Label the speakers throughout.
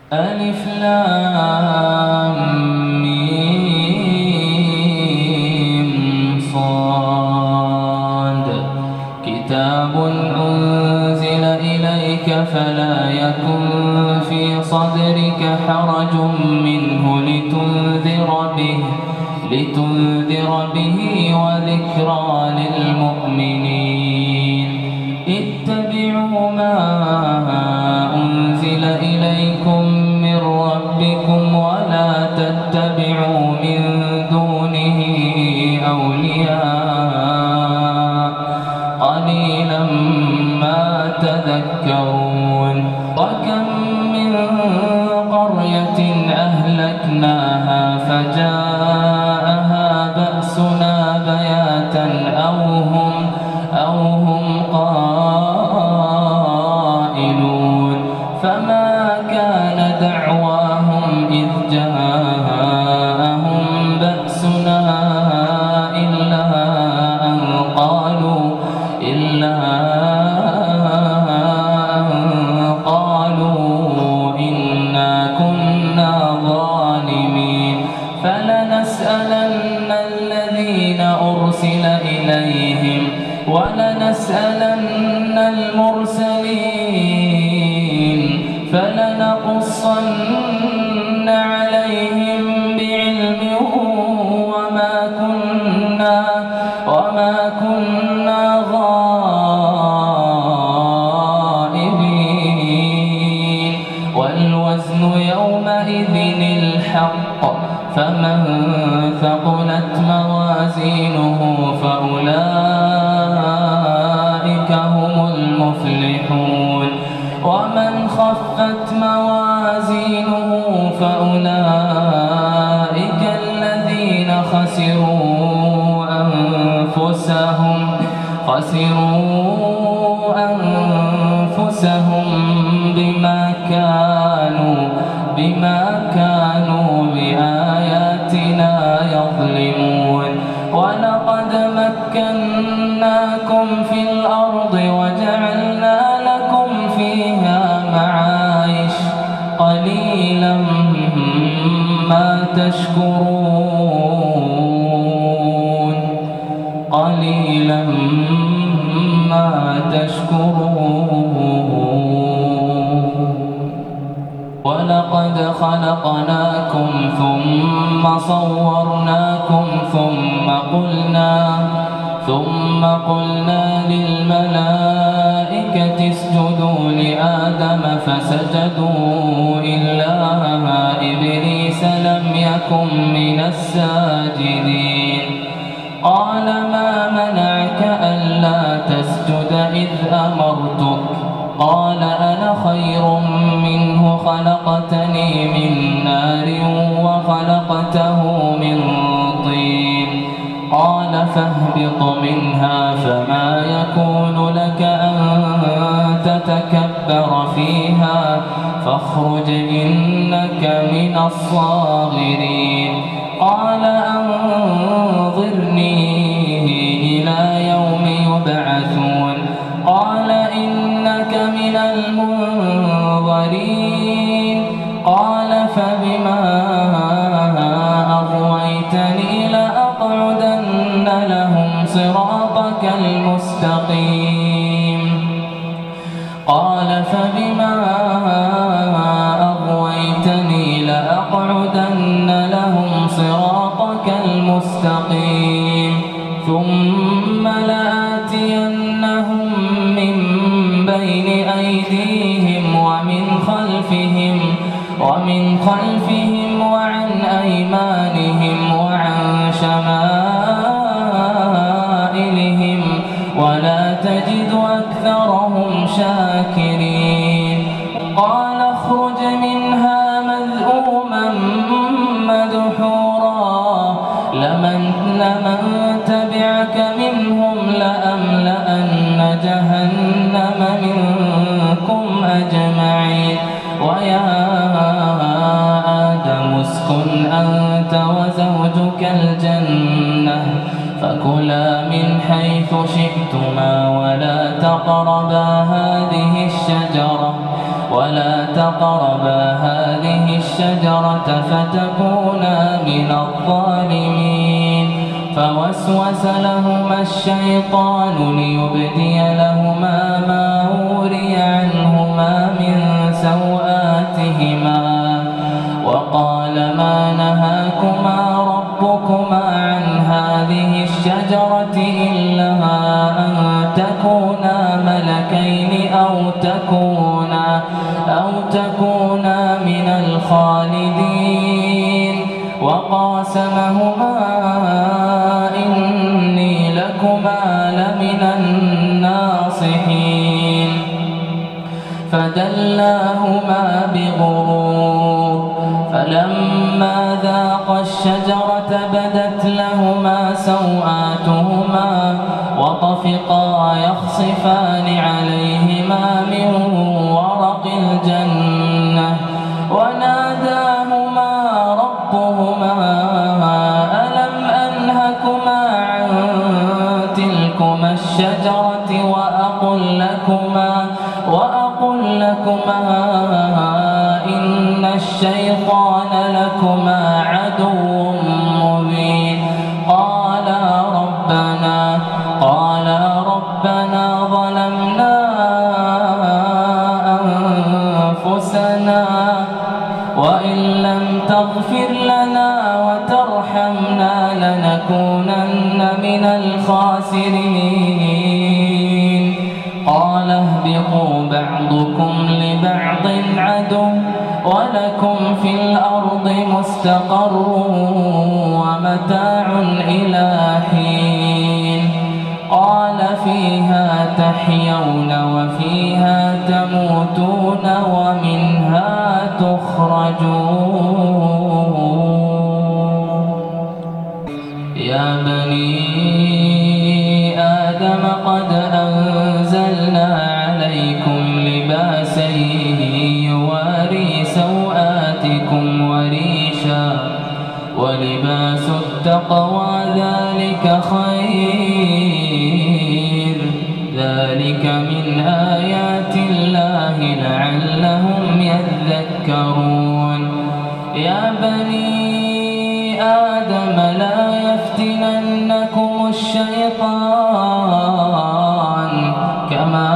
Speaker 1: ألف لام ميم صاد كتاب أنزل إليك فلا يكن في صدرك حرج منه لتنذر به وذكرى للمؤمنين اتبعوا ما أنزل إليكم من ربكم ولا تتبعوا من دونه أولياء قليلا ما تذكرون وكم من قرية أهلكناها فجاءها بأسنا بياتا أو هم قائلون فما كان دعواهم إذ جاءهم بأسنا إلا أن قالوا إنا كنا ظالمين فلنسألن الذين أرسل إليهم ولنسألن المرسلين فلنقصن عليهم بعلم وما كنا غائبين والوزن يومئذ الحق فمن ثقلت موازينه فأولئك هم المفلحون ومن خفت موازينه فأولئك الذين خسروا أنفسهم بما كانوا بآياتنا يظلمون ولقد مكناكم في الأرض وجعلنا لكم فيها معايش قليلا ما تشكرون ولقد خلقناكم ثم صورناكم ثم قلنا للملائكة اسجدوا لآدم فسجدوا إلا إبليس لم يكن من الساجدين قال ما منعك ألا تسجد إذ أمرتك قال أنا خير منه خلقتني من نار وخلقته من طين قال فاهبط منها فما يكون لك أن تتكبر فيها فاخرج إنك من الصاغرين قال أنظرني إلى يوم يبعثون قال إنك من المنظرين قال فبما أغويتني لأقعدن لهم صراطك المستقيم قال فبما أغويتني لأقعدن لهم صراطك المستقيم ثم لآتينهم من بين أيديهم ومن خلفهم وعن أيمانهم وعن شمائلهم ولا تجد أكثرهم شاكرين قال اخرج منها مذءوما مدحورا لمن تبعك منهم لأملأن جهنم منكم أجمعين ويا آدم اسكن أنت وزوجك الجنة فكلا من حيث شئتما ولا تقربا هذه الشجرة ولا تقربا هذه الشجرة فتكونا من الظالمين فوسوس لهما الشيطان ليبدي لهما ما وري عنهما من سوآتهما وقال ما نهاكما ربكما عن هذه الشجرة إلا أن تكونا ملكين أو تكونا من الخالدين وقاسمهما إني لكما لمن الناصحين فدلاهما بغرور فلما ذاقا الشجرة بدت لهما سوآتهما وطفقا يخصفان عليهما من ورق الجنة وناداهما ربهما ألم أنهكما عن تلكما الشجرة وأقل لكما إن الشيطان لكما عدو مبين قالا ربنا ظلمنا أنفسنا وإن لم تغفر لنا وترحمنا لنكونن من الخاسرين قال اهبطوا بعضكم لبعض عدو ولكم في الأرض مستقر ومتاع إلى حين قال فيها تحيون وفيها تموتون ومنها تخرجون يا بني آدم قد أنزلنا عليكم لباسا يواري سوآتكم وريشا ولباس التقوى ذلك خير ذلك من آيات الله لعلهم يذكرون يا بني آدم لا يفتننكم الشيطان كما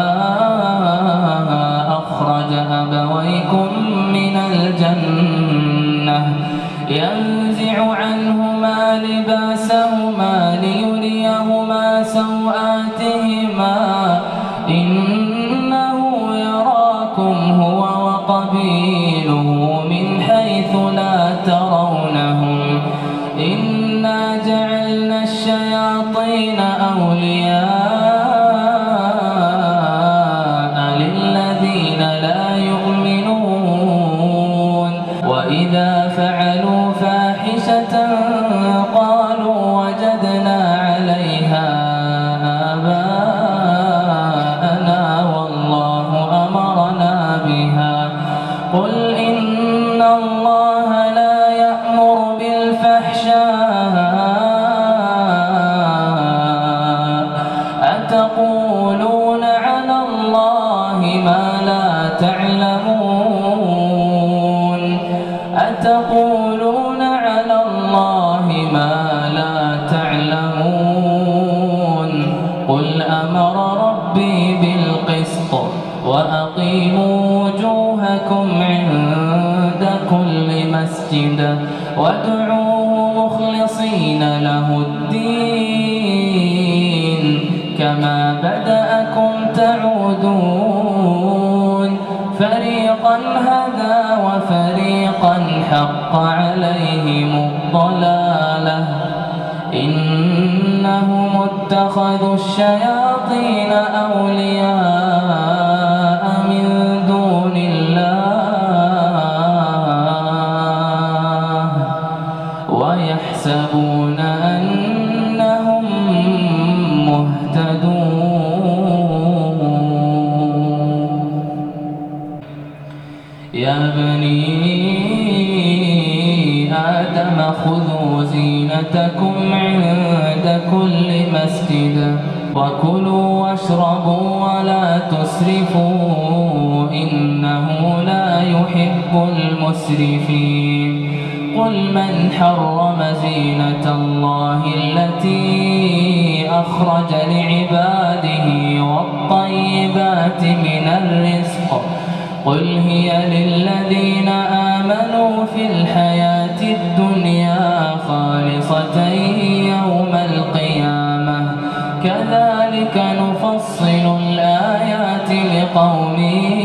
Speaker 1: أخرج أبويكم من الجنة ينزع عنهما لباسهما ليريهما سوآتهما إنه يراكم هو وقبيله من حيث لا ترونهم إنا جعلنا الشياطين أولياء للذين لا يؤمنون وإذا فعلوا فاحشة قالوا وجدنا عليها آباءنا والله أمرنا بها قل إن الله لا يأمر بالفحشاء أتقولون على الله ما لا تعلمون أتقولون على الله ما لا تعلمون قل أمر ربي بالقسط وأقيموا وجوهكم عند كل مسجد وادعوه مخلصين له الدين كما بدأكم تعودون فريقا هدى وفريقا حق عليهم الضلالة إنهم اتخذوا الشياطين أولياء من دون الله ويحسبون أنهم مهتدون يا بني آدم خذوا زينتكم عند كل مسجد وكلوا واشربوا ولا تسرفوا إنه يحب المسرفين قل من حرم زينة الله التي أخرج لعباده والطيبات من الرزق قل هي للذين آمنوا في الحياة الدنيا خالصة يوم القيامة كذلك نفصل الآيات لقوم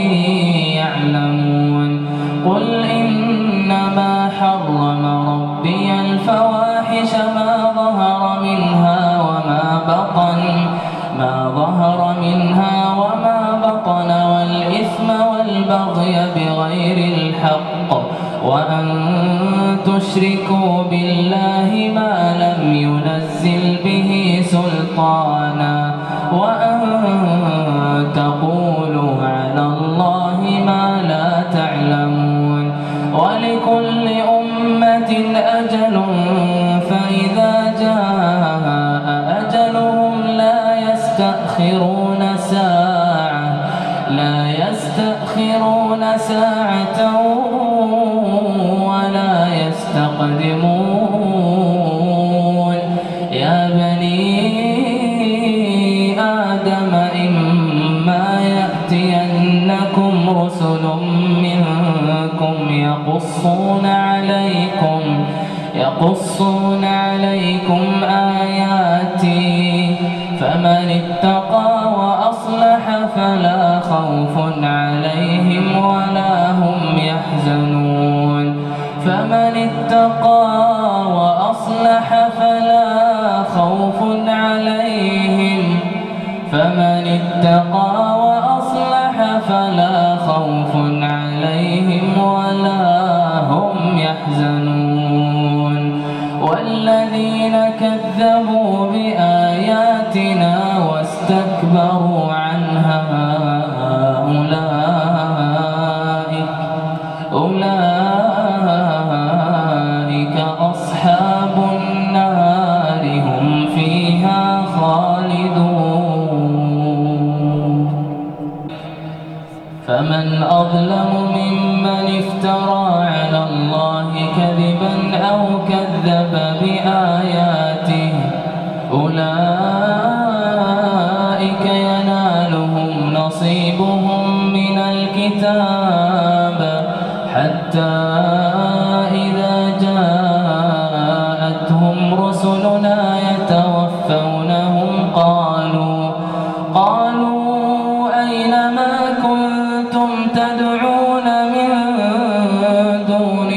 Speaker 1: يعلمون قل إنما حرم ربي الفواحش ما ظهر منها وما بطن والإثم والبغي بغير الحق وأن تشركوا بالله ما لم ينزل به سلطانا وأن تقولوا على الله ما لا تعلمون ولكل أمة أجل فإذا جاء أجلهم لا يستأخرون ساعة ولا يستقدمون يا بني آدم إما يأتينكم رسل منكم يقصون عليكم آياتي فمن اتقى وأصلح فلا خوف عليهم ولا هم يحزنون فمن اتقى وأصلح فلا خوف عليهم ولا هم يحزنون والذين كذبوا بآياتنا واستكبروا عنها أولئك أصحاب النار هم فيها خالدون فمن أظلم ممن افترى على الله كذبا أو كذب بآياته أولئك ينالهم نصيبهم من الكتاب حتى إذا جاءتهم رسلنا يتوفونهم قالوا أين ما كنتم تدعون من دون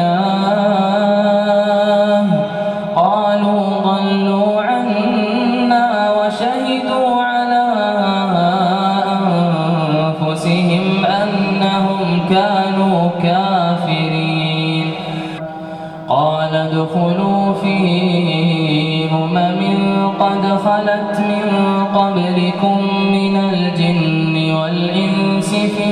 Speaker 1: الله قالوا ضلوا عنا وشهدوا على أنفسهم أنهم كانوا كافرين قال ادخلوا في قد خلت من قبلكم من الجن والإنس في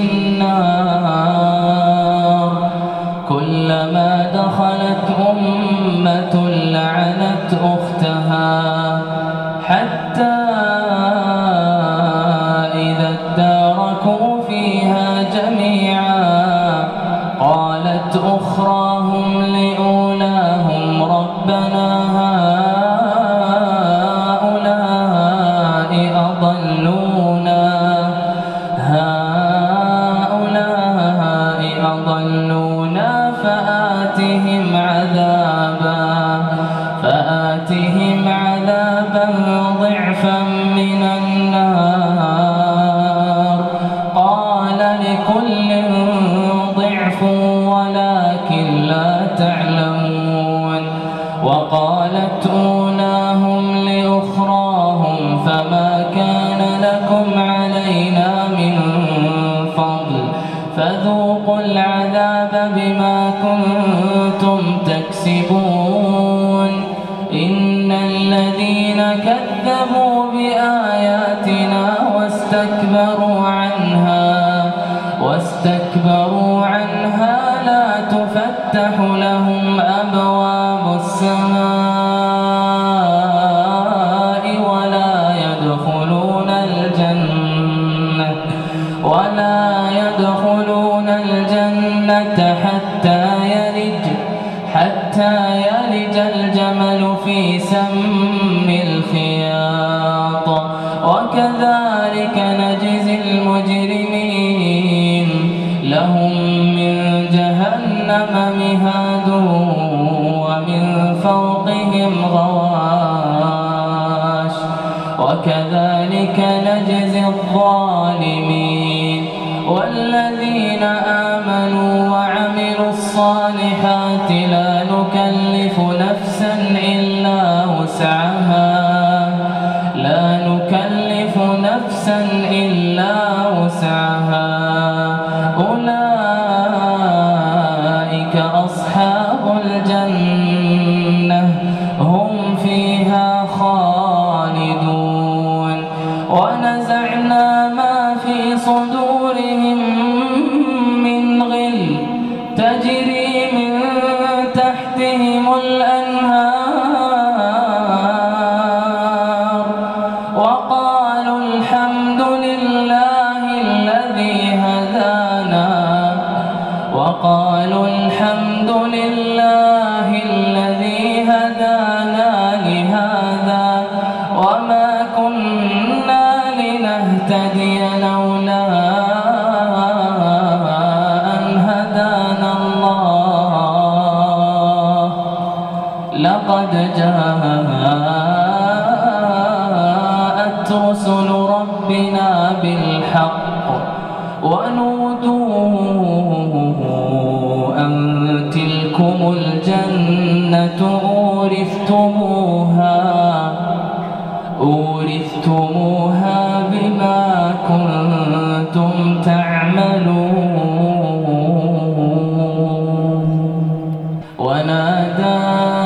Speaker 1: النار كلما دخلت أمة لعنت أختها حتى إذا اداركوا فيها جميعا قالت أخراهم لأولاهم ربنا هؤلاء أضلونا فآتهم عذابا ضعفا من النار قال لكل ضعف ولكن لا تعلمون وقالت أولاهم لأخراهم فما كان لكم علينا من فضل فذوقوا العذاب بما كنتم تكسبون إن الذين كذبوا بآياتنا واستكبروا عنها لا تفتح لهم أبواب السماء ولا يدخلون الجنة الجنة حتى يلج الجمل في سم الخياط وكذلك نجزي المجرمين لهم من جهنم مهاد ومن فوقهم غواش وكذلك نجزي الظالمين والذين آمنوا وعملوا الصالحات لا نكلف نفسا إلا وسعها أولئك أصحاب الجنة هم فيها خالدون ونزعنا ما في صدورهم من غل تجري من تحتهم الأنهار وقالوا الحمد لله الذي هدانا لهذا وما كنا لنهتدي لولا أن هدانا الله لقد جاءت رسل ربنا بالحق ونودوا أن تلكم الجنة أورثتموها بما كنتم تعملون ونادى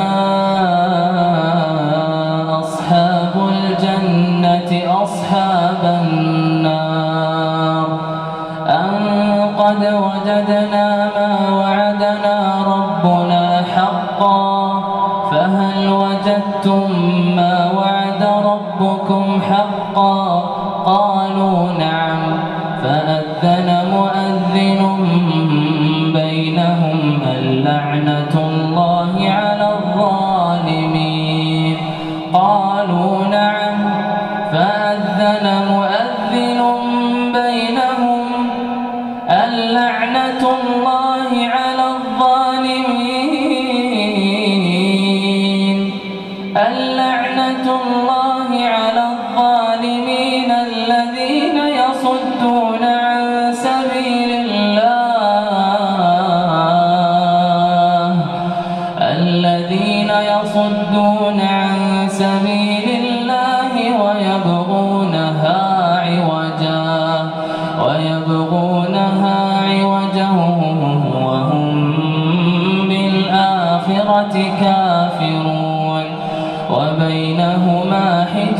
Speaker 1: أصحاب الجنة أصحاب النار أن قد وجدنا ما وعدنا ربنا حقا فهل وجدتم ما وعد ربكم حقا قالوا نعم فأذن مؤذن بينهم اللعنة الله على الظالمين قالوا نعم فأذن مؤذن بينهم اللعنة الله على الظالمين اللعنة الله على الظالمين الذين يصدون عن سبيل الله ويبغونها عوجا وهم بالآخرة كافرون وبينهما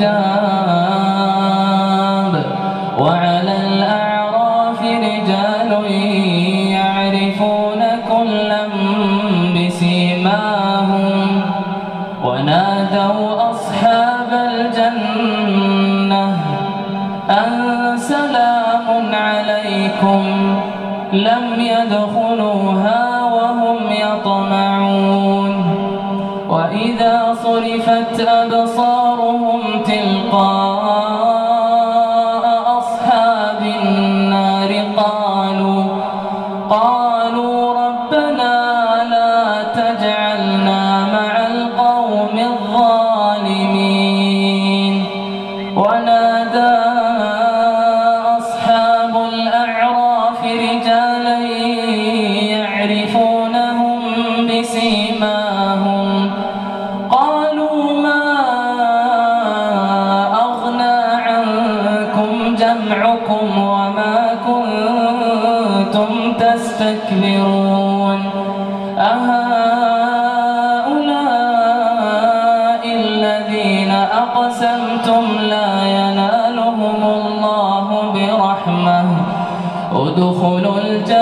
Speaker 1: حجاب وعلى الأعراف رجال يعرفون كلا بسيماهم ونادوا أصحاب الجنة أن سلام عليكم لم يدخلوها وهم يطمعون وإذا صرفت أبصارهم تلقاء أصحاب النار قالوا ربنا لا تجعلنا مع القوم الظالمين ونادى أصحاب الأعراف رجالا يعرفونهم بسيماهم قالوا ما أغنى عنكم جمعكم وما كنتم تستكبرون أهؤلاء الذين أقسمتم لا ينالهم الله برحمة ادخلوا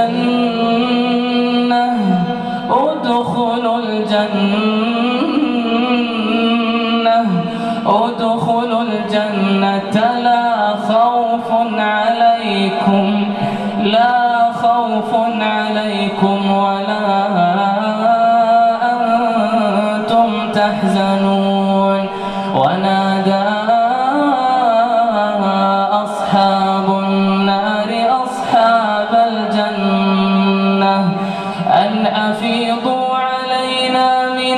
Speaker 1: الجنة لا خوف عليكم أن أفيضوا علينا من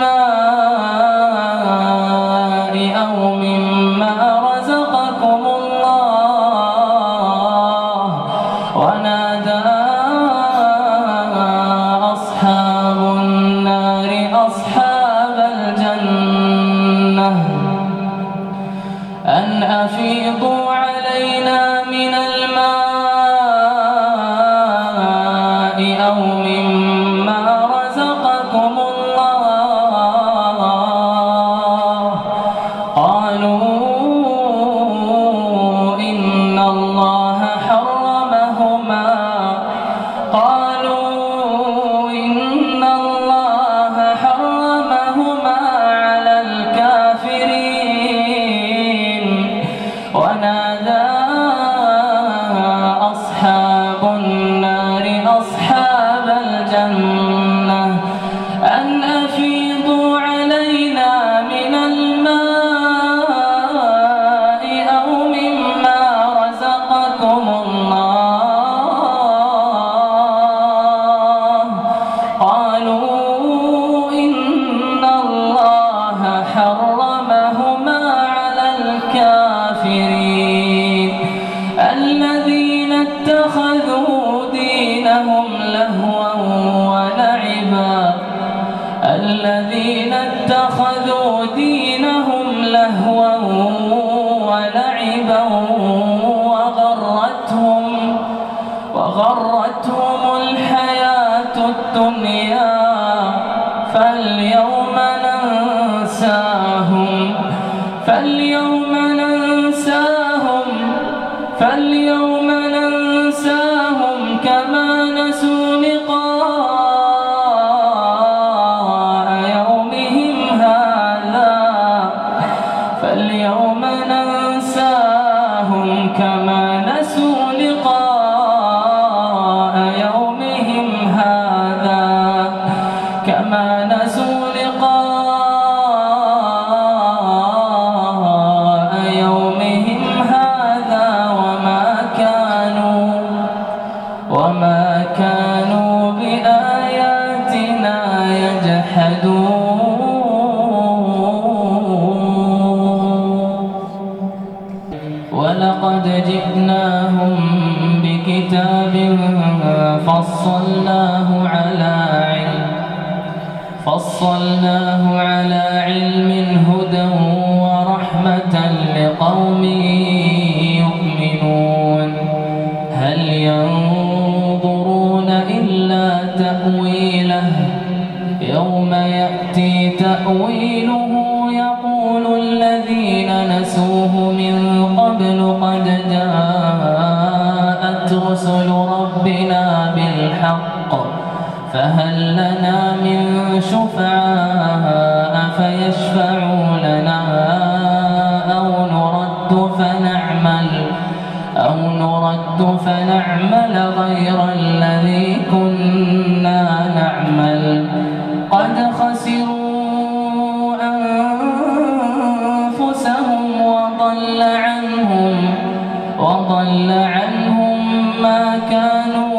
Speaker 1: الماء أو مما رزقكم الله. ونادى أصحاب النار أصحاب الجنة أن أفيضوا علينا من الماء أو مما رزقكم الله. قالوا إن الله حرمهما على الكافرين. ونادى أصحاب النار أصحاب الجنة أن أفيضوا علينا من الماء أو مما رزقكم الله. قالوا إن الله حرمهما على الكافرين الذين اتخذوا دينهم لهوا ولعبا وغرتهم الحياة الدنيا فاليوم ننساهم كما نسوا لقاء يومهم هذا. فاليوم ننساهم كما نسوا لقاء يومهم هذا وما كانوا بآياتنا يجحدون. ولقد جئناهم بكتاب فصلناه على علم هدى ورحمة لقوم يؤمنون. هل ينظرون إلا تأويله يوم يأتي تأويله يقول الذين نسوه من قبل قد جاءت رسل ربنا بالحق فهل لنا من شفعاء فيشفعوا لنا أو نرد فنعمل غير الذي كنا نعمل قد خسروا أنفسهم وضل عنهم ما كانوا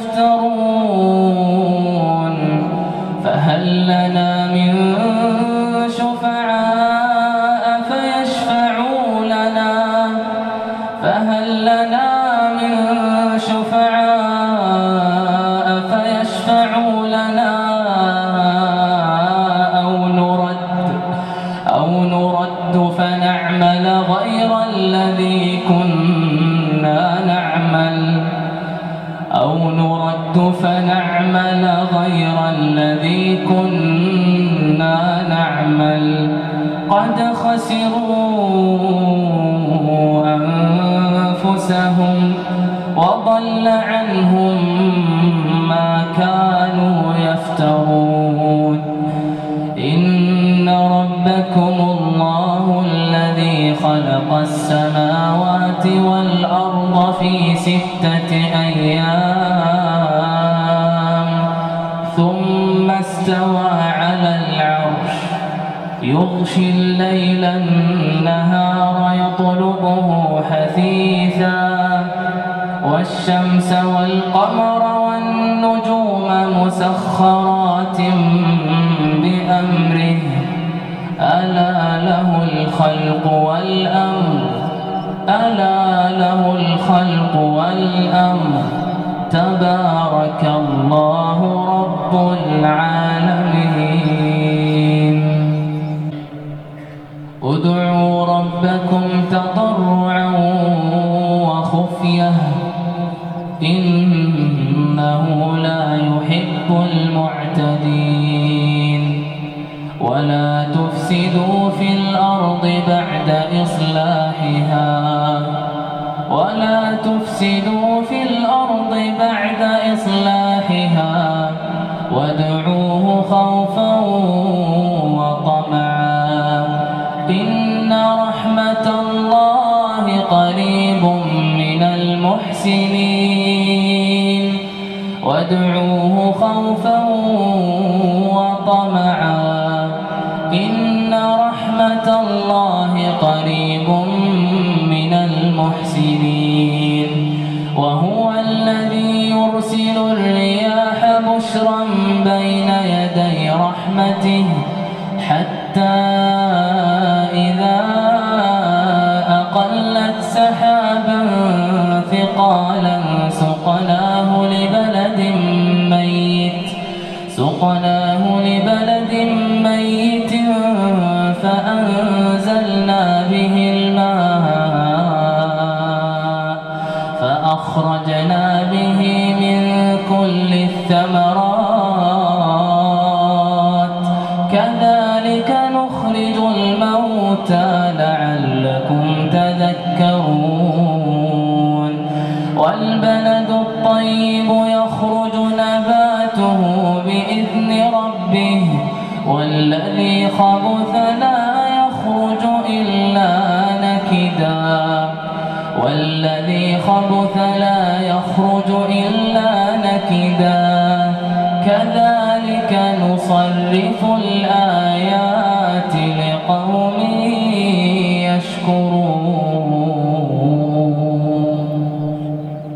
Speaker 1: يفترون. فهل لنا من شفعاء فيشفعوا لنا أو نرد فنعمل غير الذي كنا نعمل قد خسروا أنفسهم وضل عنهم ما كانوا يفترون. إن ربكم الله الذي خلق السماوات والأرض في 6 أيام ثم استوى على العرش يغشي الليل النهار يطلبه حثيثا والشمس والقمر والنجوم سماوات بأمره ألا له الخلق والأمر ألا له الخلق والأمر تبارك الله رب العالمين ادعوا ربكم تضرعا وخفية إنه لا يحب المعتدين ولا تفسدوا في الأرض بعد إصلاحها وادعوه خوفا وطمعا إن رحمة الله قريب من المحسنين وادعوه خوفا وطمعا إن رحمة الله قريب من المحسنين وهو الذي يرسل الرياح بشرا بين يدي رحمته حتى إذا أقلت سحابا ثقالا سقناه لبلد ميت فأنزلنا به الماء فأخرجنا به من كل الثمرات كذلك نخرج الموتى لعلكم تذكرون والبلد الطيب يخرج نباته بإذن ربه والذي خبث لا يخرج إلا نكدا كذلك نصرف الآيات